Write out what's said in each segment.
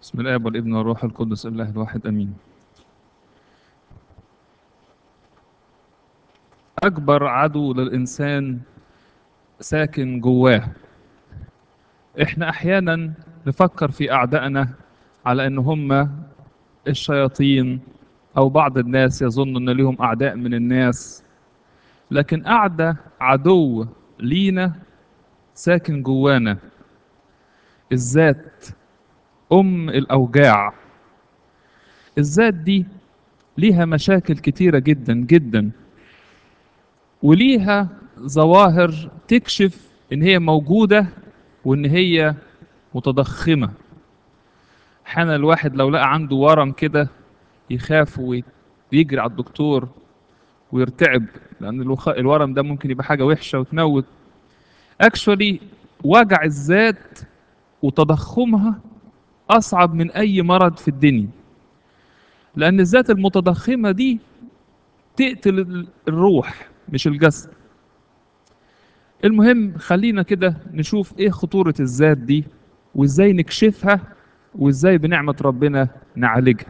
بسم الله والابن والروح القدس الله الواحد امين. اكبر عدو للانسان ساكن جواه. احنا احيانا نفكر في اعدائنا على ان هم الشياطين، او بعض الناس يظن ان لهم اعداء من الناس، لكن اعدى عدو لينا ساكن جوانا، الذات، ام الاوجاع. الذات دي ليها مشاكل كتيرة جدا جدا، وليها ظواهر تكشف ان هي موجودة وان هي متضخمة. احيانا الواحد لو لقى عنده ورم كده يخاف ويجري على الدكتور ويرتعب، لان الورم ده ممكن يبقى حاجة وحشة وتموت. اكشولي وجع الذات وتضخمها اصعب من اي مرض في الدنيا، لان الذات المتضخمة دي تقتل الروح مش الجسد. المهم خلينا كده نشوف ايه خطورة الذات دي وازاي نكشفها وازاي بنعمة ربنا نعالجها.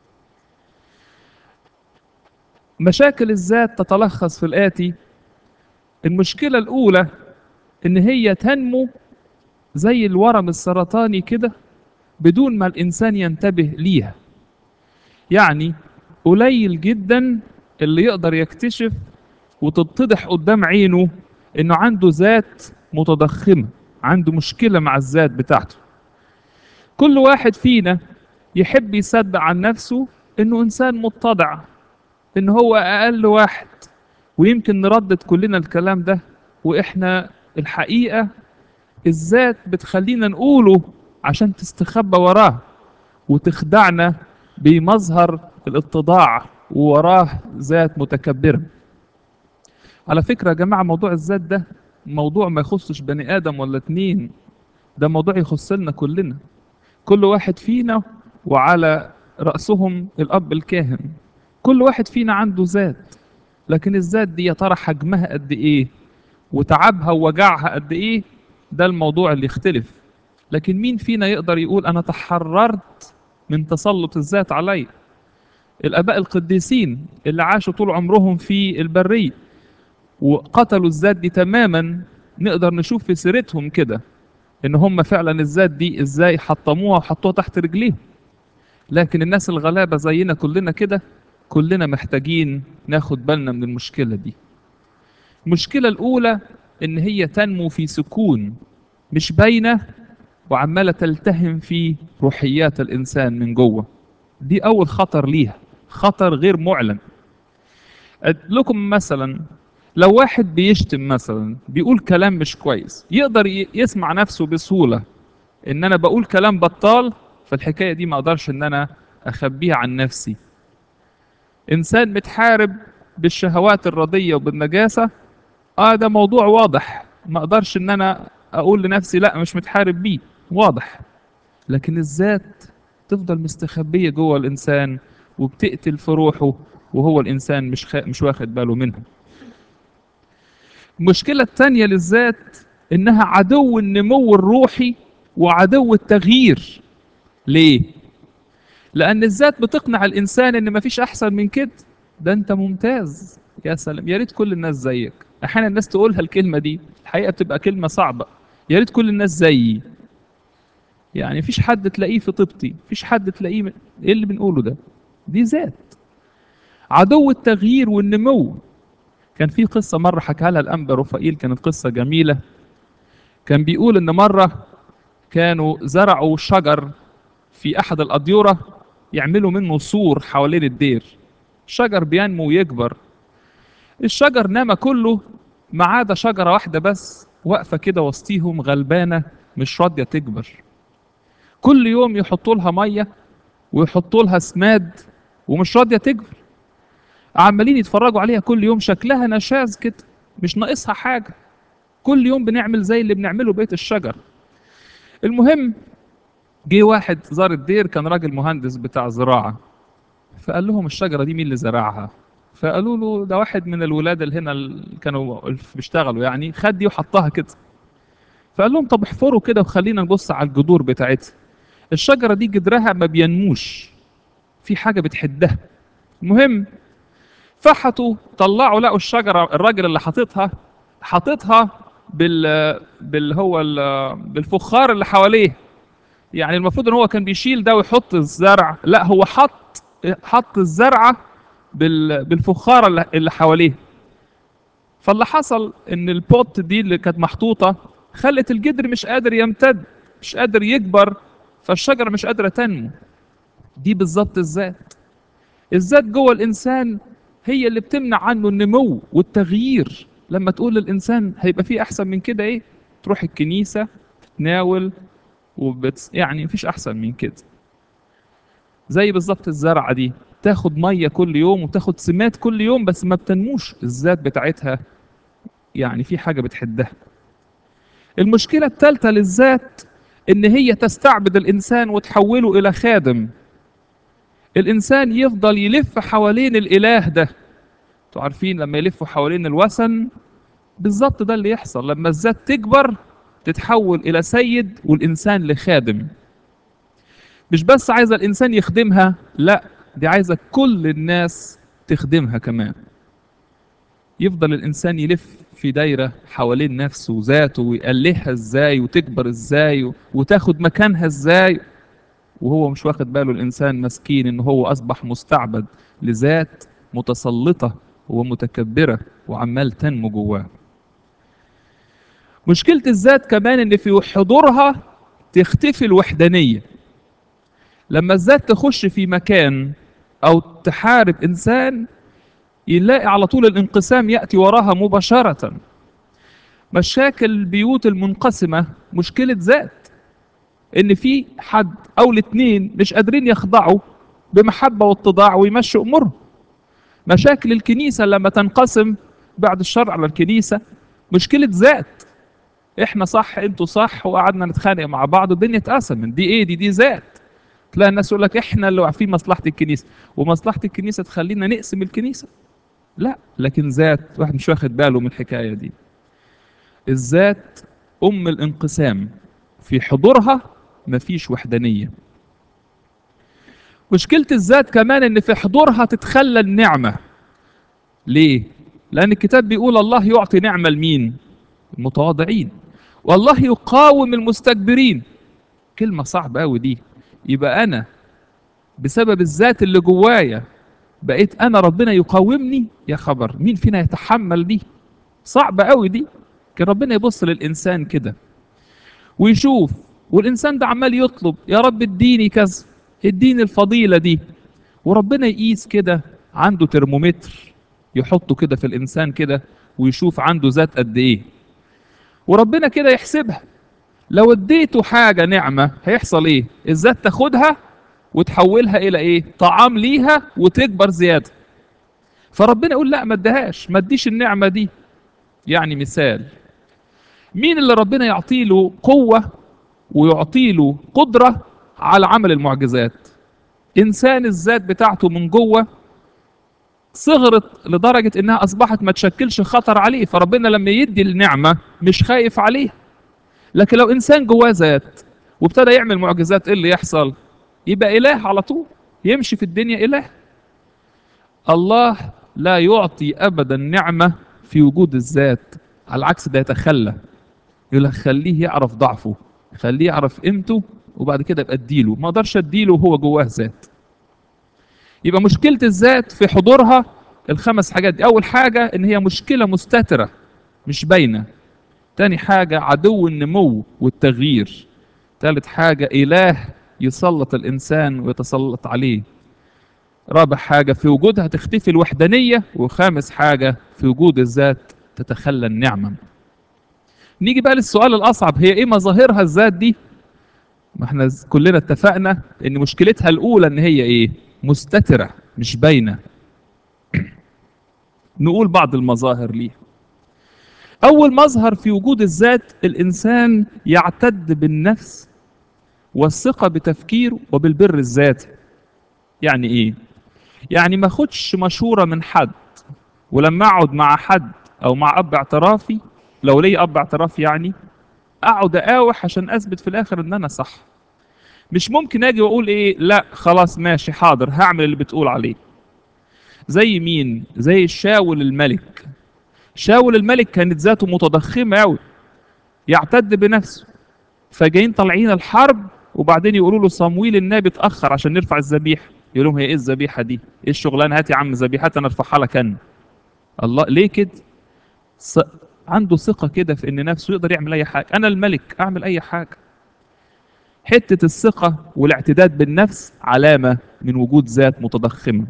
مشاكل الذات تتلخص في الآتي: المشكلة الأولى إن هي تنمو زي الورم السرطاني كده بدون ما الإنسان ينتبه ليها. يعني قليل جدا اللي يقدر يكتشف وتتضح قدام عينه إنه عنده ذات متضخمة، عنده مشكلة مع الذات بتاعته. كل واحد فينا يحب يصدق عن نفسه إنه إنسان متضع، إن هو أقل واحد، ويمكن نردد كلنا الكلام ده، وإحنا الحقيقة الذات بتخلينا نقوله عشان تستخبى وراه وتخدعنا بمظهر الاتضاع ووراه ذات متكبرة. على فكرة يا جماعة، موضوع الذات ده موضوع ما يخصش بني آدم ولا اتنين، ده موضوع يخصنا كلنا، كل واحد فينا، وعلى رأسهم الأب الكاهن. كل واحد فينا عنده ذات، لكن الذات دي يا ترى حجمها قد إيه وتعبها ووجعها قد إيه؟ ده الموضوع اللي يختلف. لكن مين فينا يقدر يقول أنا تحررت من تسلط الذات علي؟ الآباء القديسين اللي عاشوا طول عمرهم في البرية وقتلوا الذات دي تماما، نقدر نشوف في سيرتهم كده إن هم فعلا الذات دي إزاي حطموها وحطوها تحت رجليهم. لكن الناس الغلابة زينا كلنا كده، كلنا محتاجين ناخد بالنا من المشكلة دي. المشكلة الأولى إن هي تنمو في سكون، مش باينة، وعمالة تلتهم في روحيات الإنسان من جوه. دي أول خطر ليها، خطر غير معلن. لكم مثلا، لو واحد بيشتم مثلا، بيقول كلام مش كويس، يقدر يسمع نفسه بسهولة إن أنا بقول كلام بطال، فالحكاية دي ما أقدرش إن أنا أخبيها عن نفسي. إنسان متحارب بالشهوات الردية وبالنجاسة، ده موضوع واضح، ما أقدرش إن أنا أقول لنفسي لا مش متحارب بيه، واضح. لكن الذات تفضل مستخبية جوه الإنسان وبتقتل في روحه، وهو الإنسان مش واخد باله منها. المشكلة التانية للذات إنها عدو النمو الروحي وعدو التغيير. ليه؟ لأن الذات بتقنع الإنسان إن مفيش أحسن من كده، ده أنت ممتاز، يا سلام، يا ريت كل الناس زيك. أحيانا الناس تقولها الكلمة دي، الحقيقة بتبقى كلمة صعبة، يا ريت كل الناس زيي. يعني مفيش حد تلاقيه في طيبتي، مفيش حد تلاقيه ايه اللي بنقوله ده؟ دي ذات. عدو التغيير والنمو. كان في قصة مرة حكاها لها الأنبا رفائيل، كانت قصة جميلة. كان بيقول إن مرة كانوا زرعوا شجر في أحد الأديرة يعملوا منه سور حوالين الدير. الشجر بينمو ويكبر، الشجر نما كله ما عدا شجرة واحدة بس واقفة كده وسطيهم غلبانة مش راضية تكبر. كل يوم يحطوا لها مية ويحطوا لها سماد ومش راضية تكبر. عمالين يتفرجوا عليها كل يوم، شكلها نشاز كده، مش ناقصها حاجة، كل يوم بنعمل زي اللي بنعمله بيت الشجر. المهم جه واحد زار الدير، كان راجل مهندس بتاع زراعة، فقال لهم الشجرة دي مين اللي زرعها؟ فقالوا له ده واحد من الولاد اللي هنا اللي كانوا بيشتغلوا، يعني خد دي وحطها كده. فقال لهم طب احفروا كده وخلينا نبص على الجذور بتاعتها. الشجرة دي جدرها ما بينموش، في حاجة بتحدها. المهم فحطوا طلعوا لقوا الشجرة، الراجل اللي حاططها بالفخار اللي حواليه. يعني المفروض ان هو كان بيشيل ده ويحط الزرع، لا هو حط الزرعة بالفخار اللي حواليه. فاللي حصل ان البوت دي اللي كانت محطوطة خلت الجدر مش قادر يمتد، مش قادر يكبر، فالشجرة مش قادرة تنمو. دي بالظبط الذات جوه الانسان هي اللي بتمنع عنه النمو والتغيير. لما تقول للانسان هيبقى فيه احسن من كده ايه، تروح الكنيسة تتناول يعني مفيش احسن من كده. زي بالظبط الزرعة دي تاخد مية كل يوم وتاخد سمات كل يوم، بس ما بتنموش الذات بتاعتها، يعني في حاجة بتحدها. المشكلة الثالثة للذات ان هي تستعبد الانسان وتحوله الى خادم. الانسان يفضل يلف حوالين الاله ده. انتوا عارفين لما يلفوا حوالين الوثن بالظبط ده اللي يحصل. لما الذات تكبر تتحول الى سيد والانسان لخادم. مش بس عايزه الانسان يخدمها، لا دي عايزه كل الناس تخدمها كمان. يفضل الانسان يلف في دايره حوالين نفسه وذاته ويقلها ازاي وتكبر ازاي وتاخد مكانها ازاي، وهو مش واخد باله الانسان مسكين ان هو اصبح مستعبد لذات متسلطه ومتكبره وعمال تنمو جواه. مشكله الذات كمان ان في حضورها تختفي الوحدانيه. لما الذات تخش في مكان او تحارب انسان يلاقي على طول الانقسام ياتي وراها مباشره. مشاكل البيوت المنقسمه مشكله ذات، ان في حد او الاتنين مش قادرين يخضعوا بمحبه واتضاع ويمشوا امورهم. مشاكل الكنيسه لما تنقسم، بعد الشر على الكنيسه، مشكله ذات. احنا صح انتوا صح، وقعدنا نتخانق مع بعض والدنيا اتقسمت. دي ايه دي ذات. تلاقي الناس يقول لك احنا اللي عارفين مصلحه الكنيسه، ومصلحه الكنيسه تخلينا نقسم الكنيسه. لا، لكن ذات واحد مش واخد باله من الحكايه دي. الذات ام الانقسام، في حضورها مفيش وحدانيه. مشكله الذات كمان ان في حضورها تتخلى النعمه. ليه؟ لان الكتاب بيقول الله يعطي نعمه لمين؟ المتواضعين، والله يقاوم المستكبرين. كلمه صعبه قوي دي. يبقى انا بسبب الذات اللي جوايا بقيت انا ربنا يقاومني؟ يا خبر، مين فينا يتحمل دي؟ صعبة قوي دي. كان ربنا يبص للإنسان كده ويشوف، والإنسان ده عمال يطلب يا رب اديني كذا، اديني الفضيلة دي، وربنا يقيس كده، عنده ترمومتر يحطه كده في الإنسان كده ويشوف عنده ذات قد إيه، وربنا كده يحسبها. لو اديته حاجة نعمة هيحصل إيه؟ الذات تاخدها وتحولها إلى إيه؟ طعام ليها وتكبر زيادة. فربنا يقول لا ما ادهاش، ما اديش النعمة دي. يعني مثال، مين اللي ربنا يعطي له قوة ويعطي له قدرة على عمل المعجزات؟ إنسان الذات بتاعته من جوه صغرت لدرجة إنها أصبحت ما تشكلش خطر عليه، فربنا لما يدي النعمة مش خايف عليه. لكن لو إنسان جواه ذات وابتدى يعمل معجزات، إيه اللي يحصل؟ يبقى إله على طول، يمشي في الدنيا إله. الله لا يعطي أبدا نعمة في وجود الذات، على العكس ده يتخلى. يقول لك خليه يعرف ضعفه، خليه يعرف قيمته، وبعد كده ابقى اديله. ما اقدرش اديله وهو جواه ذات. يبقى مشكله الذات في حضورها الخمس حاجات دي. اول حاجه ان هي مشكله مستتره مش باينه. تاني حاجه عدو النمو والتغيير. تالت حاجه اله يسلط الانسان ويتسلط عليه. رابع حاجه في وجودها تختفي الوحدانيه. وخامس حاجه في وجود الذات تتخلى النعمه. نيجي بقى للسؤال الاصعب، هي ايه مظاهرها الذات دي؟ ما احنا كلنا اتفقنا ان مشكلتها الاولى ان هي ايه؟ مستترة مش باينة. نقول بعض المظاهر ليها. اول مظهر في وجود الذات، الانسان يعتد بالنفس والثقة بتفكيره وبالبر الذاتي. يعني ايه؟ يعني ما اخدش مشورة من حد، ولما اقعد مع حد او مع اب اعترافي، لو لي اب اعتراف يعني، اقعد اقاوح عشان اثبت في الاخر ان انا صح. مش ممكن اجي واقول ايه، لا خلاص ماشي حاضر هعمل اللي بتقول عليه. زي مين؟ زي شاول الملك. شاول الملك كانت ذاته متضخمة قوي، يعتد بنفسه، فجايين طالعين الحرب وبعدين يقولوا له صمويل النبي اتأخر عشان نرفع الذبيحة. يقول لهم هي ايه الذبيحة دي؟ ايه الشغلانة؟ هات يا عم ذبيحة انا ارفعها لك انا. الله ليه كده؟ ث... عنده ثقة كده في ان نفسه يقدر يعمل اي حاجة، انا الملك اعمل اي حاجة. حتة الثقة والاعتداد بالنفس علامة من وجود ذات متضخمة.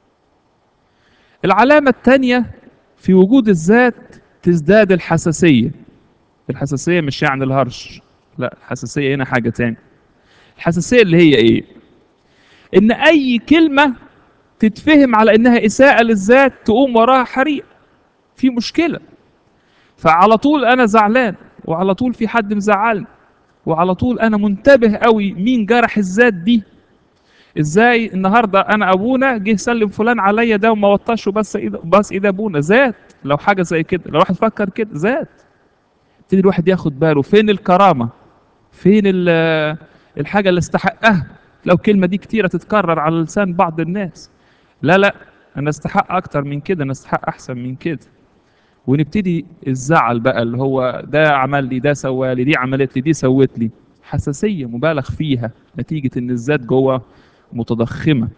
العلامة الثانية في وجود الذات تزداد الحساسية. الحساسية مش يعني الهرش، لا، الحساسية هنا حاجة تاني. الحساسية اللي هي ايه؟ ان اي كلمة تتفهم على انها اساءة للذات تقوم وراها حريق، في مشكلة. فعلى طول انا زعلان، وعلى طول في حد مزعلني، وعلى طول انا منتبه قوي مين جرح الذات دي. ازاي النهارده انا ابونا جه سلم فلان عليا ده وما وطاش وبس ايد بس ايد ابونا، ذات. لو حاجه زي كده، لو واحد فكر كده ذات. يبتدي الواحد ياخد باله فين الكرامه، فين الحاجه اللي استحقها. لو الكلمه دي كتيره تتكرر على لسان بعض الناس، لا لا، انا استحق اكتر من كده، انا استحق احسن من كده. ونبتدي الزعل بقى اللي هو ده عمل لي، ده سوى لي، دي عملت لي، دي سوت لي. حساسيه مبالغ فيها نتيجه ان الذات جوه متضخمه.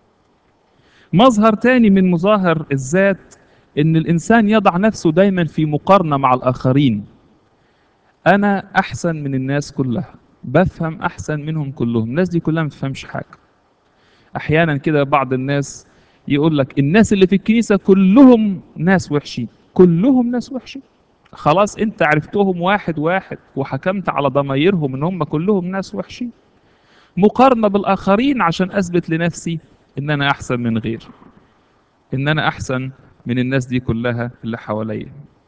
مظهر تاني من مظاهر الذات ان الانسان يضع نفسه دايما في مقارنه مع الاخرين. انا احسن من الناس كلها، بفهم احسن منهم كلهم، الناس دي كلها ما تفهمش حاجه. احيانا كده بعض الناس يقول لك الناس اللي في الكنيسه كلهم ناس وحشين، كلهم ناس وحشين. خلاص انت عرفتهم واحد واحد وحكمت على ضمايرهم ان هم كلهم ناس وحشين. مقارنه بالاخرين عشان اثبت لنفسي ان انا احسن من غيري، ان انا احسن من الناس دي كلها اللي حواليا.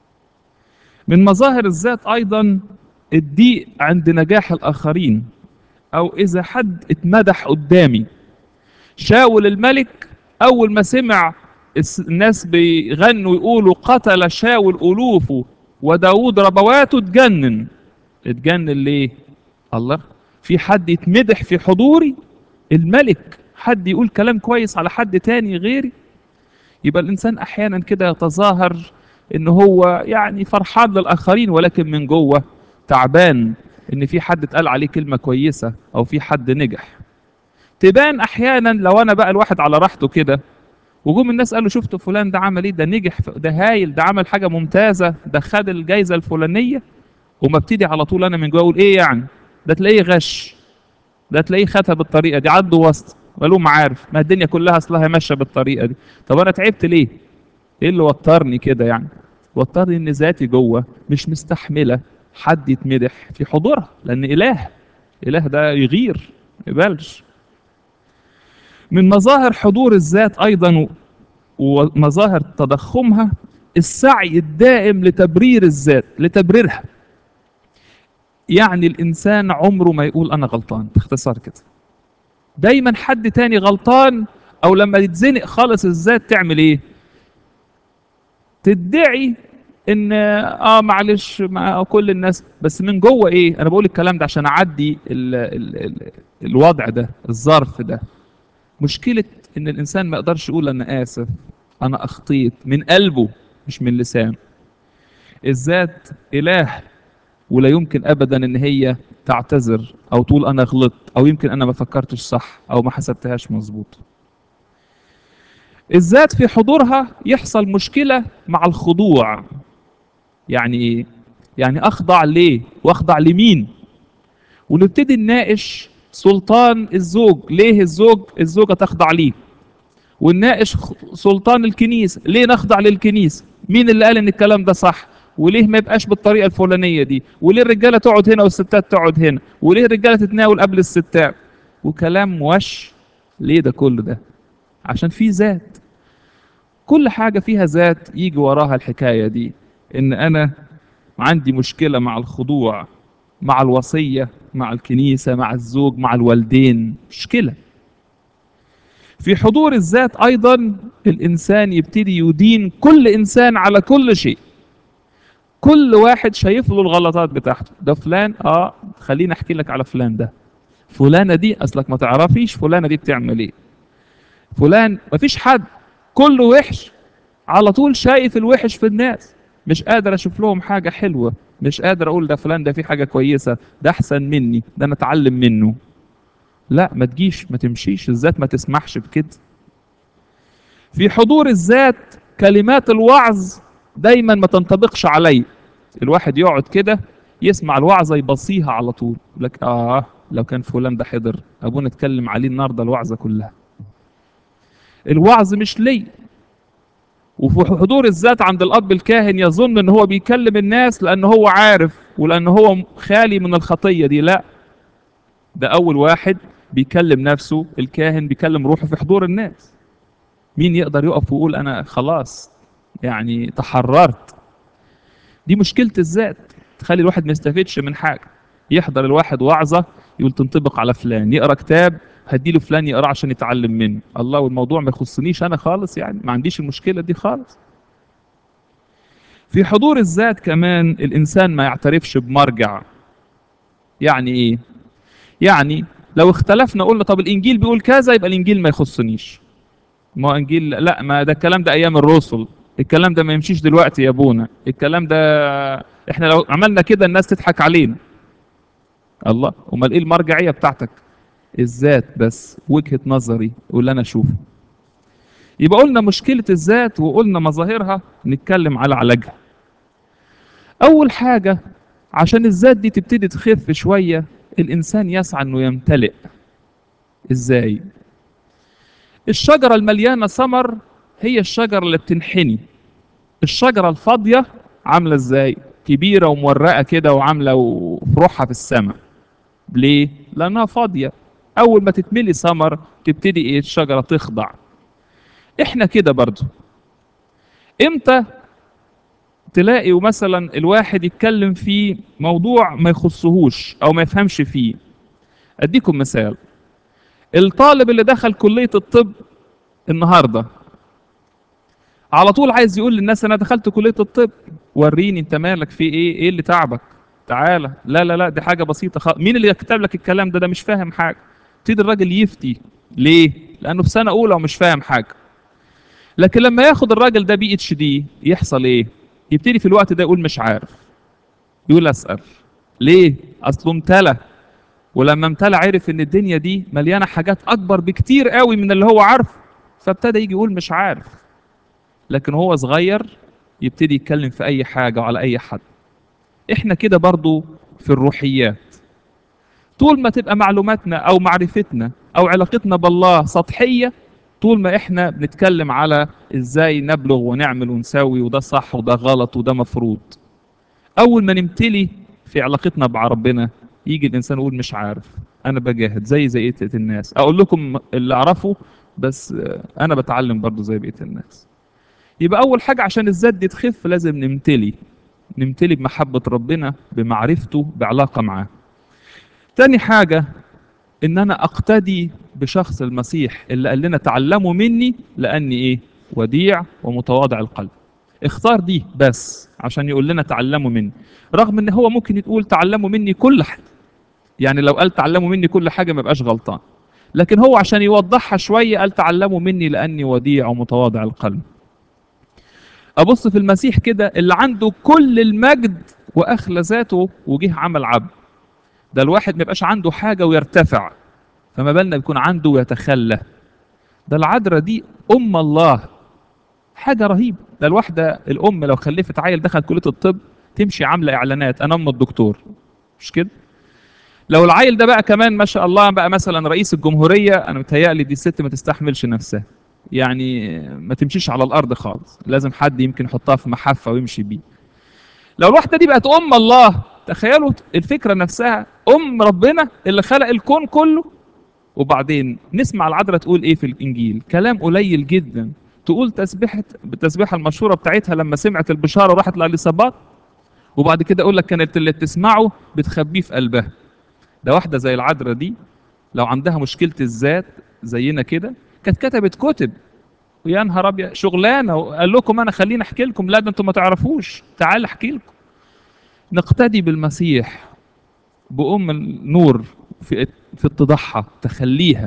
من مظاهر الذات ايضا الضيق عند نجاح الاخرين، او اذا حد اتمدح قدامي. شاول الملك اول ما سمع الناس بيغنوا يقولوا قتل شاول الوفه وداود ربواته اتجنن. اتجنن ليه؟ الله، في حد يتمدح في حضوري؟ الملك حد يقول كلام كويس على حد تاني غيري؟ يبقى الانسان احيانا كده يتظاهر ان هو يعني فرحان للاخرين، ولكن من جوه تعبان ان في حد اتقال عليه كلمه كويسه او في حد نجح. تبان احيانا لو انا بقى الواحد على راحته كده، وجوم الناس قالوا شفتوا فلان ده عمل ايه، ده نجح، ده هايل، ده عمل حاجه ممتازه، ده خد الجائزه الفلانيه. وما ابتدي على طول انا من جوه اقول ايه يعني، ده تلاقيه غش، ده تلاقيه خدها بالطريقه دي، عدوا وسط مالهم عارف، ما الدنيا كلها اصلها ماشيه بالطريقه دي. طب انا تعبت ليه؟ ايه اللي وترني كده يعني؟ وترني ان ذاتي جوه مش مستحمله حد يتمدح في حضورها، لان اله ده يغير، ما يقبلش. من مظاهر حضور الذات ايضا ومظاهر تضخمها السعي الدائم لتبرير الذات، لتبريرها. يعني الانسان عمره ما يقول انا غلطان، باختصار كده دايما حد تاني غلطان. او لما يتزنق خالص الذات تعمل ايه؟ تدعي ان معلش مع كل الناس، بس من جوه ايه؟ انا بقول الكلام ده عشان اعدي الوضع ده، الظرف ده. مشكلة ان الانسان ما يقدرش يقول انا اسف، انا اخطيت، من قلبه مش من لسانه. الذات اله، ولا يمكن ابدا ان هي تعتذر او تقول انا غلطت، او يمكن انا ما فكرتش صح او ما حسبتهاش مظبوط. الذات في حضورها يحصل مشكلة مع الخضوع. يعني ايه؟ يعني اخضع ليه واخضع لمين؟ ونبتدي نناقش سلطان الزوج، ليه الزوجة تخضع ليه؟ ونناقش سلطان الكنيسة، ليه نخضع للكنيسة؟ مين اللي قال ان الكلام ده صح؟ وليه ما يبقاش بالطريقة الفلانية دي؟ وليه الرجالة تقعد هنا والستات تقعد هنا؟ وليه الرجالة تتناول قبل الستات؟ وكلام وش. ليه ده كله ده؟ عشان في ذات. كل حاجة فيها ذات يجي وراها الحكاية دي، ان انا عندي مشكلة مع الخضوع، مع الوصية، مع الكنيسة، مع الزوج، مع الوالدين، مشكلة. في حضور الذات أيضا الإنسان يبتدي يدين كل إنسان على كل شيء. كل واحد شايف له الغلطات بتاعته، ده فلان خليني أحكي لك على فلان ده. فلانة دي أصلك ما تعرفيش فلانة دي بتعمل إيه. فلان مفيش حد، كله وحش، على طول شايف الوحش في الناس، مش قادر أشوف لهم حاجة حلوة، مش قادر أقول ده فلان ده فيه حاجة كويسة، ده أحسن مني، ده أنا أتعلم منه. لا، ما تجيش، ما تمشيش، الذات ما تسمحش بكده. في حضور الذات كلمات الوعظ دايما ما تنطبقش علي. الواحد يقعد كده يسمع الوعظة يبصيها على طول، يقول لك لو كان فلان ده حضر ابونا اتكلم عليه النهارده الوعظة كلها. الوعظ مش لي. وفي حضور الذات عند الاب الكاهن يظن ان هو بيكلم الناس لان هو عارف ولان هو خالي من الخطية دي. لا، ده اول واحد بيكلم نفسه، الكاهن بيكلم روحه في حضور الناس. مين يقدر يقف ويقول انا خلاص يعني تحررت؟ دي مشكلة الذات، تخلي الواحد ما يستفيدش من حاجة. يحضر الواحد وعظة يقول تنطبق على فلان، يقرا كتاب هديله فلان يقرا عشان يتعلم منه. الله، والموضوع ما يخصنيش انا خالص، يعني ما عنديش المشكلة دي خالص. في حضور الذات كمان الانسان ما يعترفش بمرجع. يعني ايه؟ يعني لو اختلفنا قلنا طب الانجيل بيقول كذا يبقى الانجيل ما يخصنيش. ما هو انجيل لا، ما ده الكلام ده ايام الرسل، الكلام ده ما يمشيش دلوقتي يا ابونا، الكلام ده احنا لو عملنا كده الناس تضحك علينا. الله، امال ايه المرجعيه بتاعتك؟ الذات بس، وجهه نظري واللي انا اشوفه. يبقى قلنا مشكله الذات وقلنا مظاهرها، نتكلم على علاجها. اول حاجه عشان الذات دي تبتدي تخف شويه، الانسان يسعى انه يمتلئ. ازاي؟ الشجره المليانه ثمر هي الشجره اللي بتنحني. الشجرة الفاضية عاملة ازاي؟ كبيرة ومورقة كده وعاملة وفروعها في السماء. ليه؟ لأنها فاضية. أول ما تتملي ثمر تبتدي إيه؟ الشجرة تخضع. إحنا كده برضو. إمتى تلاقي مثلا الواحد يتكلم في موضوع ما يخصهوش أو ما يفهمش فيه؟ أديكم مثال. الطالب اللي دخل كلية الطب النهاردة على طول عايز يقول للناس انا دخلت كلية الطب، وريني انت مالك في ايه، ايه اللي تعبك، تعالى. لا لا لا، دي حاجة بسيطة مين اللي كتب لك الكلام ده؟ ده مش فاهم حاجة. يبتدي الراجل يفتي. ليه؟ لانه في سنة اولى ومش فاهم حاجة. لكن لما ياخد الراجل ده بي اتش دي يحصل ايه؟ يبتدي في الوقت ده يقول مش عارف، يقول اسأل. ليه؟ اصله امتلى. ولما امتلى عرف ان الدنيا دي مليانة حاجات اكبر بكتير قوي من اللي هو عارفه، فابتدى يجي يقول مش عارف. لكن هو صغير يبتدي يتكلم في اي حاجة وعلى اي حد. احنا كده برضو في الروحيات. طول ما تبقى معلوماتنا او معرفتنا او علاقتنا بالله سطحية، طول ما احنا بنتكلم على ازاي نبلغ ونعمل ونسوي وده صح وده غلط وده مفروض. اول ما نمتلي في علاقتنا مع ربنا يجي الانسان يقول مش عارف، انا بجاهد زي بقية الناس. اقول لكم اللي اعرفه بس، انا بتعلم برضو زي بقية الناس. يبقى أول حاجة عشان الذات دي تخف لازم نمتلي بمحبة ربنا، بمعرفته، بعلاقة معاه. تاني حاجة إن أنا أقتدي بشخص المسيح اللي قال لنا تعلموا مني لأني إيه؟ وديع ومتواضع القلب. اختار دي بس عشان يقول لنا تعلموا مني، رغم إن هو ممكن يقول تعلموا مني كل حاجة. يعني لو قال تعلموا مني كل حاجة ما يبقاش غلطان، لكن هو عشان يوضحها شوية قال تعلموا مني لأني وديع ومتواضع القلب. ابص في المسيح كده اللي عنده كل المجد واخلى ذاته وجه عمل عبد. ده الواحد ما يبقاش عنده حاجه ويرتفع، فما بالنا يكون عنده ويتخلى. ده العذراء دي ام الله، حاجه رهيبه. ده الواحده الام لو خلفت عيل دخل كليه الطب تمشي عامله اعلانات انا ام الدكتور، مش كده؟ لو العيل ده بقى كمان ما شاء الله بقى مثلا رئيس الجمهوريه، انا متهيألي دي الست ما تستحملش نفسها، يعني ما تمشيش على الارض خالص، لازم حد يمكن يحطها في محفه ويمشي بيه. لو الواحدة دي بقت أم الله، تخيلوا الفكرة نفسها، أم ربنا اللي خلق الكون كله. وبعدين نسمع العذراء تقول إيه في الإنجيل؟ كلام قليل جدا. تقول التسبيحة المشهورة بتاعتها لما سمعت البشارة وراحت لإليصابات، وبعد كده أقول لك كانت اللي بتسمعه بتخبيه في قلبها. ده واحدة زي العذراء دي لو عندها مشكلة الذات زينا كده كانت كتبت كتب. ويا نهار ابيض شغلانه، وقال لكم انا خليني احكي لكم، لا ده انتم ما تعرفوش، تعال احكي لكم. نقتدي بالمسيح بأم النور في اتضاعها تخليها.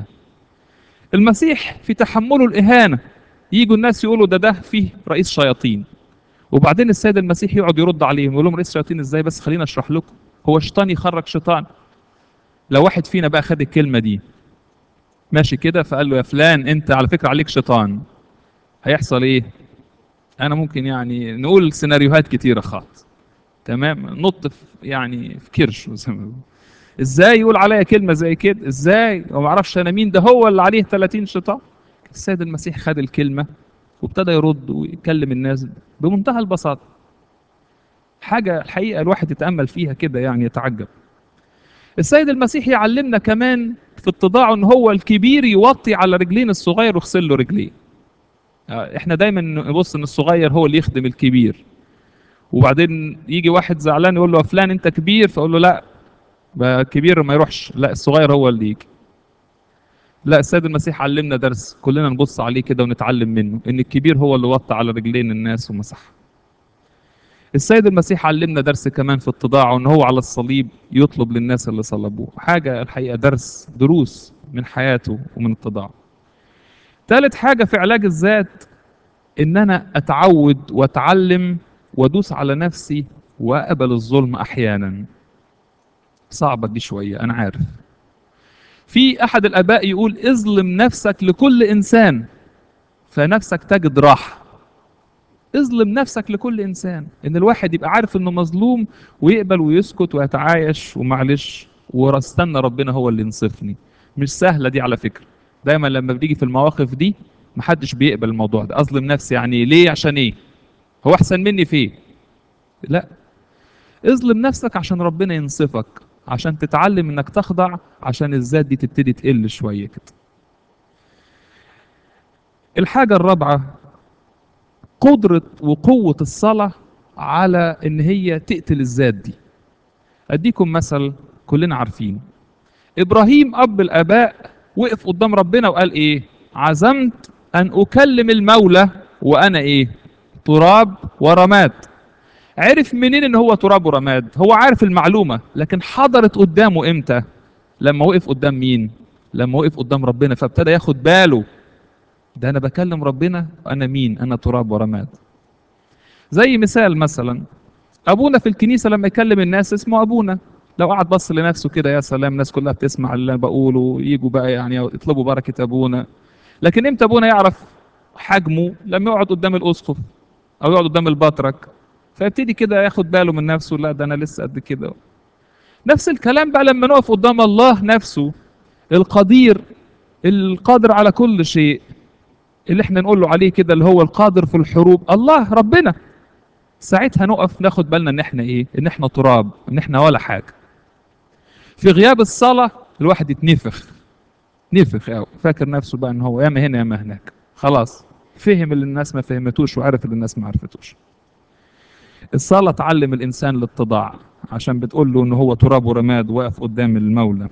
المسيح في تحمله الإهانة، يجوا الناس يقولوا ده فيه رئيس شياطين، وبعدين السيد المسيح يقعد يرد عليهم يقول لهم رئيس شياطين ازاي؟ بس خلينا اشرح لكم. هو شيطان يخرج شيطان. لو واحد فينا بقى خد الكلمة دي ماشي كده فقال له يا فلان انت على فكرة عليك شيطان، هيحصل ايه؟ انا ممكن يعني نقول سيناريوهات كتيرة خالص. تمام، نط في يعني في كرش زي ما بيقولوا. ازاي يقول عليا كلمة زي كده؟ ازاي وما اعرفش انا مين؟ ده هو اللي عليه 30 شيطان. السيد المسيح خد الكلمة وابتدى يرد ويكلم الناس بمنتهى البساطة. حاجة الحقيقة الواحد يتأمل فيها كده يعني يتعجب. السيد المسيح يعلمنا كمان في اتضاعه ان هو الكبير يوطي على رجلين الصغير ويغسل له رجليه. احنا دايما نبص ان الصغير هو اللي يخدم الكبير، وبعدين يجي واحد زعلان يقول له يا فلان انت كبير، فاقول له لا، بقى الكبير ما يروحش، لا الصغير هو اللي يجي. لا، السيد المسيح علمنا درس كلنا نبص عليه كده ونتعلم منه، ان الكبير هو اللي وطى على رجلين الناس ومسحها. السيد المسيح علمنا درس كمان في اتضاعه، ان هو على الصليب يطلب للناس اللي صلبوه. حاجة الحقيقة دروس من حياته ومن اتضاعه. ثالث حاجة في علاج الذات، ان انا اتعود واتعلم وادوس على نفسي واقبل الظلم احيانا. صعبة دي شوية انا عارف. في احد الاباء يقول اظلم نفسك لكل انسان فنفسك تجد راحة. اظلم نفسك لكل انسان، ان الواحد يبقى عارف انه مظلوم ويقبل ويسكت ويتعايش ومعلش واستنى ربنا هو اللي ينصفني. مش سهلة دي على فكرة. دايما لما بنيجي في المواقف دي محدش بيقبل الموضوع ده. اظلم نفسي يعني ليه؟ عشان ايه؟ هو احسن مني في ايه؟ لا، اظلم نفسك عشان ربنا ينصفك، عشان تتعلم انك تخضع، عشان الذات دي تبتدي تقل شوية كده. الحاجة الرابعة، قدرة وقوة الصلاة على ان هي تقتل الذات دي. اديكم مثل كلنا عارفين. ابراهيم اب الاباء وقف قدام ربنا وقال ايه؟ عزمت ان اكلم المولى وانا ايه؟ تراب ورماد. عرف منين ان هو تراب ورماد؟ هو عارف المعلومة، لكن حضرت قدامه امتى؟ لما وقف قدام مين؟ لما وقف قدام ربنا، فابتدى ياخد باله ده انا بكلم ربنا، انا مين؟ انا تراب ورماد. زي مثال مثلا ابونا في الكنيسه لما يكلم الناس اسمه ابونا، لو قعد بص لنفسه كده يا سلام، الناس كلها بتسمع اللي انا بقوله، يجوا بقى يعني يطلبوا بركه ابونا. لكن امتى ابونا يعرف حجمه؟ لما يقعد قدام الاسقف او يقعد قدام البطرك، فيبتدي كده ياخد باله من نفسه، لا ده انا لسه قد كده. نفس الكلام بقى لما نقف قدام الله نفسه القدير، القادر على كل شيء، اللي احنا نقول له عليه كده اللي هو القادر في الحروب، الله ربنا. ساعتها نقف ناخد بالنا ان احنا ايه؟ ان احنا تراب، ان احنا ولا حاجه. في غياب الصلاه الواحد يتنفخ، نفخ قوي، فاكر نفسه بقى ان هو ياما هنا ياما هناك، خلاص فهم اللي الناس ما فهمتوش وعرف اللي الناس ما عرفتوش. الصلاه تعلم الانسان الاتضاع، عشان بتقول له ان هو تراب ورماد واقف قدام المولى.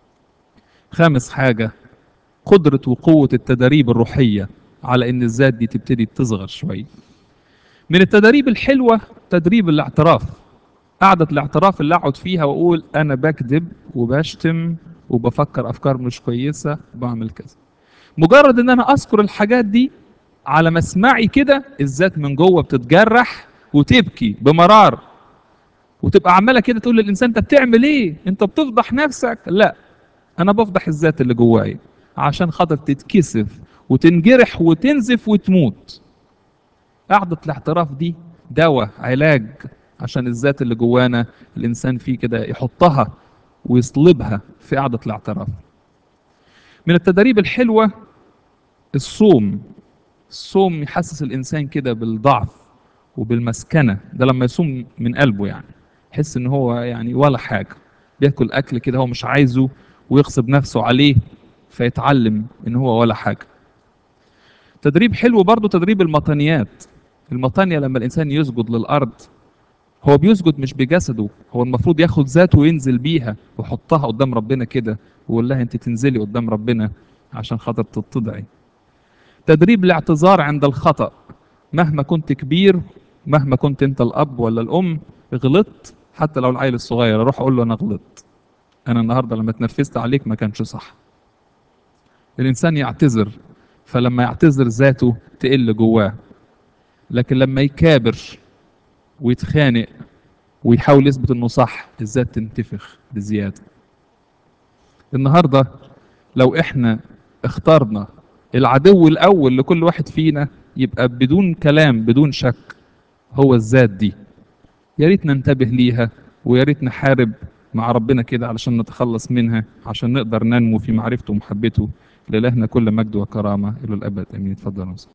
خامس حاجه، قدره وقوه التدريب الروحيه على ان الذات دي تبتدي تصغر شويه. من التدريب الحلوه تدريب الاعتراف. قعدة الاعتراف اللي اقعد فيها واقول انا بكذب وبشتم وبفكر افكار مش كويسه وبعمل كذا. مجرد ان انا اذكر الحاجات دي على مسمعي كده، الذات من جوه بتتجرح وتبكي بمرار، وتبقى عماله كده تقول للانسان انت بتعمل ايه؟ انت بتفضح نفسك. لا، انا بفضح الذات اللي جوايا عشان خاطر تتكسف وتنجرح وتنزف وتموت. قعدة الاعتراف دي دواء علاج عشان الذات اللي جوانا الإنسان فيه كده يحطها ويصلبها في قعدة الاعتراف. من التدريب الحلوة الصوم. الصوم يحسس الإنسان كده بالضعف وبالمسكنة، ده لما يصوم من قلبه يعني يحس إن هو يعني ولا حاجة، بياكل أكل كده هو مش عايزه ويغصب نفسه عليه، فيتعلم إن هو ولا حاجة. تدريب حلو برضو تدريب المطنيات. المطانية لما الإنسان يسجد للأرض، هو بيسجد مش بجسده، هو المفروض ياخد ذاته وينزل بيها ويحطها قدام ربنا كده ويقول لها انت تنزلي قدام ربنا عشان خاطر تتضعي. تدريب الاعتذار عند الخطأ. مهما كنت كبير، مهما كنت انت الاب ولا الام، غلطت، حتى لو العيل الصغير اروح اقول له انا غلطت. انا النهارده لما اتنرفزت عليك ما كانش صح. الانسان يعتذر، فلما يعتذر ذاته تقل جواه، لكن لما يكابر ويتخانق ويحاول يثبت انه صح الذات تنتفخ بزياده. النهارده لو احنا اخترنا العدو الاول لكل واحد فينا، يبقى بدون كلام بدون شك هو الذات دي. يا ريت ننتبه ليها، ويا ريت نحارب مع ربنا كده علشان نتخلص منها، عشان نقدر ننمو في معرفته ومحبته. لإلهنا كل مجد وكرامة إلى الأبد. آمين. اتفضل يا مصطفى.